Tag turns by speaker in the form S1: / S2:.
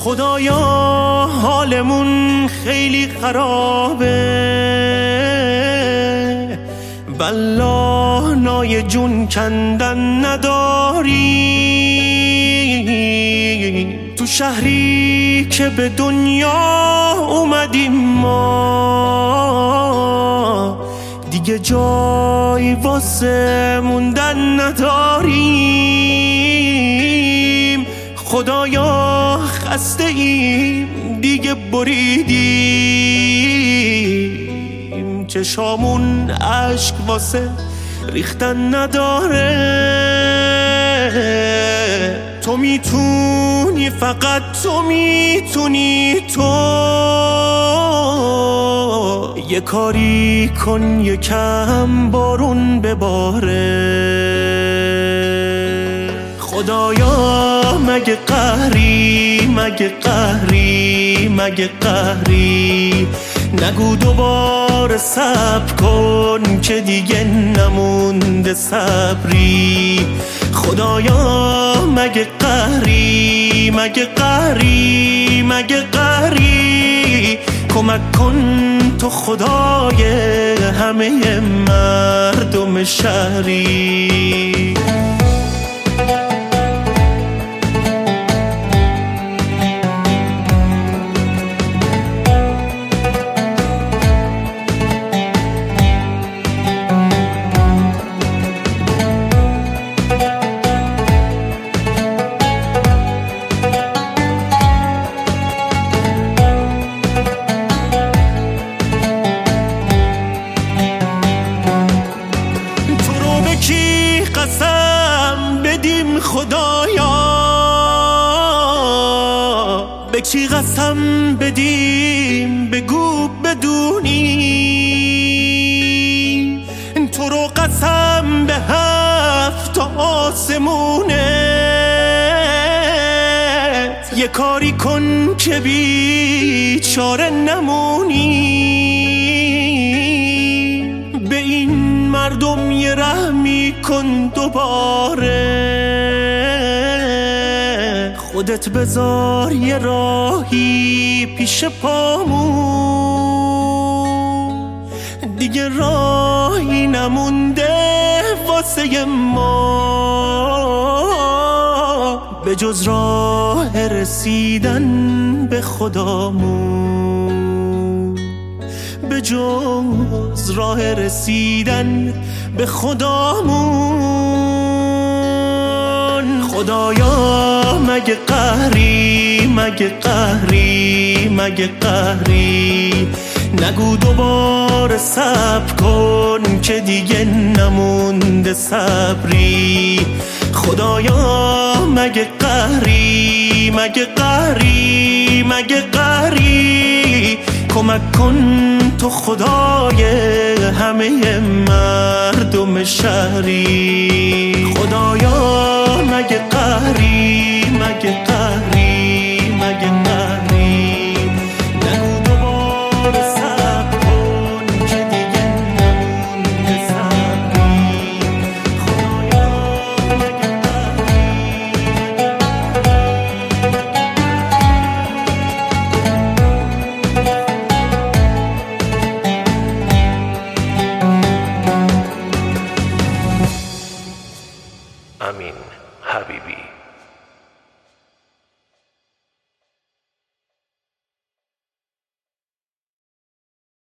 S1: خدایا حالمون خیلی خرابه، والله نای جون کندن نداری. تو شهری که به دنیا اومدیم ما، دیگه جای واسه موندن نداریم. خدایا خسته ایم دیگه بریدیم، چشامون اشک واسه ریختن نداره. تو میتونی، فقط تو میتونی، تو یه کاری کن یکم بارون بباره. خدایا مگه قهری، مگه قهری، مگه قهری، نگو دوباره صبر کن که دیگه نمونده صبری. خدایا مگه قهری، مگه قهری، مگه قهری، کمک کن تو خدای همه مردم شهری. قسم بدیم خدایا، به کی قسم بدیم بگو بدونی. تو رو قسم به هفت آسمونت، یه کاری کن که بیچاره نمونی. به این مردم یه رحمی کن دوباره، خودت بذار یه راهی پیش پامون، دیگه راهی نمونده واسه ما به جز راه رسیدن به خدامون، به جز راه رسیدن به خدامون. خدایا مگه قهری، مگه قهری، مگه قهری، نگو دوباره صبر کن که دیگه نمونده صبری. خدایا مگه قهری، مگه قهری، مگه قهری، کمک کن تو خدای همه مردم شهری. خدایا مگه قهری، مگه قهری، مگه قهری، نگو دوباره صبر کن که دیگه نمونده صبری. خدایا مگه قهری،
S2: امین حبیبی.